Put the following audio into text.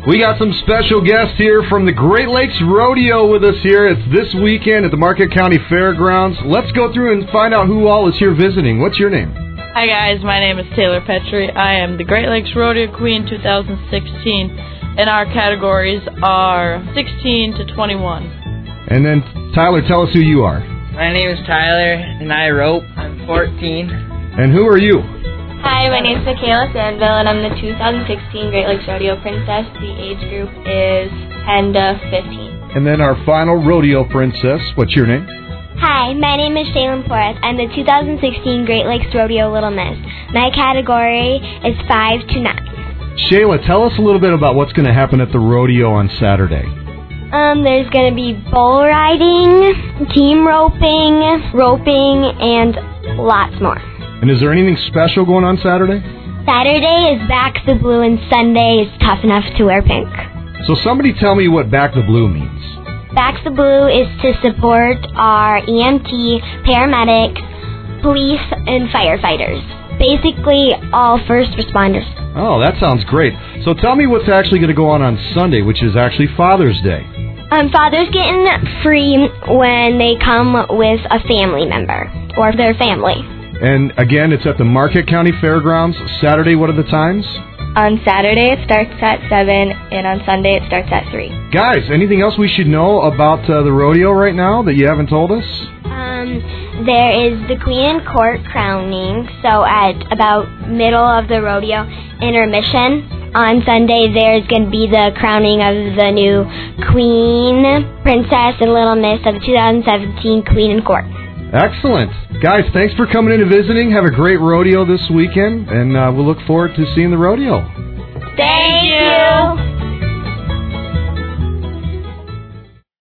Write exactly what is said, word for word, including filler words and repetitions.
We got some special guests here from the Great Lakes Rodeo with us here. It's this weekend at the Marquette County Fairgrounds. Let's go through and find out who all is here visiting. What's your name? Hi guys, my name is Taylor Petrie. I am the Great Lakes Rodeo Queen twenty sixteen, and our categories are sixteen to twenty-one. And then, Tyler, tell us who you are. My name is Tyler, and I rope. I'm fourteen. And who are you? Hi, my name is Michaela Sandville, and I'm the two thousand sixteen Great Lakes Rodeo Princess. The age group is ten to fifteen. And then our final rodeo princess. What's your name? Hi, my name is Shaylin Porras. I'm the two thousand sixteen Great Lakes Rodeo Little Miss. My category is five to nine. Shayla, tell us a little bit about what's going to happen at the rodeo on Saturday. Um, there's going to be bull riding, team roping, roping, and lots more. And is there anything special going on Saturday? Saturday is Back the Blue, and Sunday is Tough Enough to Wear Pink. So somebody tell me what Back the Blue means. Back the Blue is to support our E M T, paramedics, police, and firefighters. Basically, all first responders. Oh, that sounds great. So tell me what's actually going to go on on Sunday, which is actually Father's Day. Um, fathers getting free when they come with a family member or their family. And again, it's at the Marquette County Fairgrounds. Saturday, what are the times? On Saturday, it starts at seven, and on Sunday, it starts at three. Guys, anything else we should know about uh, the rodeo right now that you haven't told us? Um, there is the Queen and Court crowning, so at about middle of the rodeo intermission. On Sunday, there's going to be the crowning of the new Queen, Princess, and Little Miss of the two thousand seventeen Queen and Court. Excellent. Guys, thanks for coming in and visiting. Have a great rodeo this weekend, and uh, we'll look forward to seeing the rodeo. Thanks.